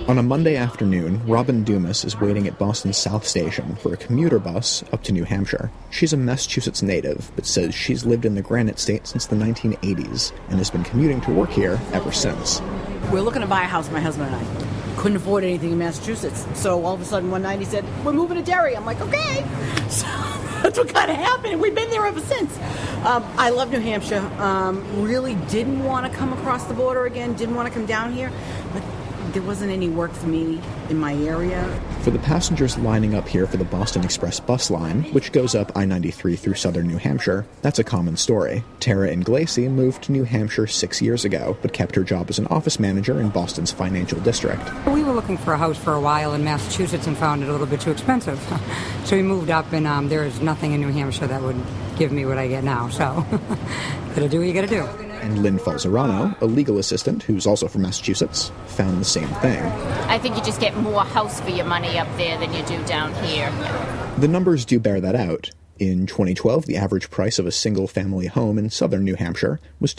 On a Monday afternoon, Robin Dumas is waiting at Boston's South Station for a commuter bus up to New Hampshire. She's a Massachusetts native, but says she's lived in the Granite State since the 1980s and has been commuting to work here ever since. We're looking to buy a house, my husband and I. Couldn't afford anything in Massachusetts. So all of a sudden one night he said, we're moving to Derry. I'm like, okay. So that's what kind of happened, and we've been there ever since. I love New Hampshire. Really didn't want to come across the border again, didn't want to come down here, but there wasn't any work for me in my area. For the passengers lining up here for the Boston Express bus line, which goes up I-93 through southern New Hampshire, that's a common story. Tara Inglesi moved to New Hampshire 6 years ago, but kept her job as an office manager in Boston's financial district. We were looking for a house for a while in Massachusetts and found it a little bit too expensive. So we moved up, and there is nothing in New Hampshire that would give me what I get now. So, gotta do what you gotta do. And Lynn Falzerano, a legal assistant who's also from Massachusetts, found the same thing. I think you just get more house for your money up there than you do down here. The numbers do bear that out. In 2012, the average price of a single-family home in southern New Hampshire was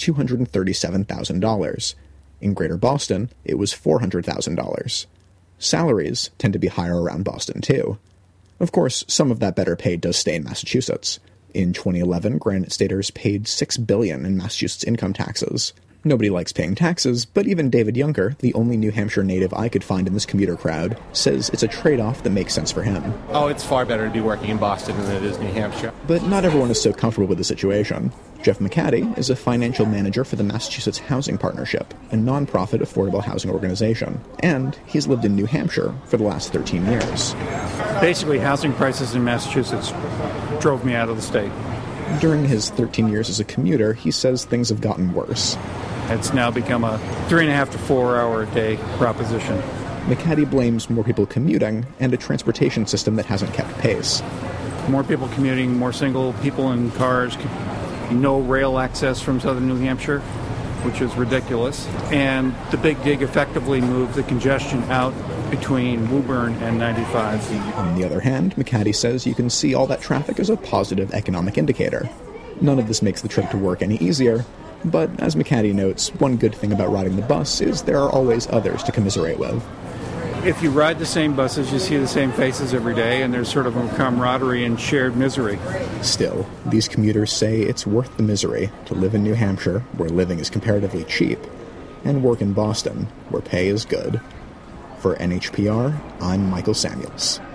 $237,000. In Greater Boston, it was $400,000. Salaries tend to be higher around Boston, too. Of course, some of that better pay does stay in Massachusetts. In 2011, Granite Staters paid $6 billion in Massachusetts income taxes. Nobody likes paying taxes, but even David Junker, the only New Hampshire native I could find in this commuter crowd, says it's a trade-off that makes sense for him. Oh, it's far better to be working in Boston than it is New Hampshire. But not everyone is so comfortable with the situation. Jeff McCaddy is a financial manager for the Massachusetts Housing Partnership, a nonprofit affordable housing organization, and he's lived in New Hampshire for the last 13 years. Basically, housing prices in Massachusetts drove me out of the state. During his 13 years as a commuter, he says things have gotten worse. It's now become a 3.5 to 4 hour a day proposition. McCaddy blames more people commuting and a transportation system that hasn't kept pace. More people commuting, more single people in cars, no rail access from southern New Hampshire, which is ridiculous. And the Big Dig effectively moved the congestion out between Woburn and 95. On the other hand, McCaddy says you can see all that traffic as a positive economic indicator. None of this makes the trip to work any easier, but as McCaddy notes, one good thing about riding the bus is there are always others to commiserate with. If you ride the same buses, you see the same faces every day, and there's sort of a camaraderie and shared misery. Still, these commuters say it's worth the misery to live in New Hampshire, where living is comparatively cheap, and work in Boston, where pay is good. For NHPR, I'm Michael Samuels.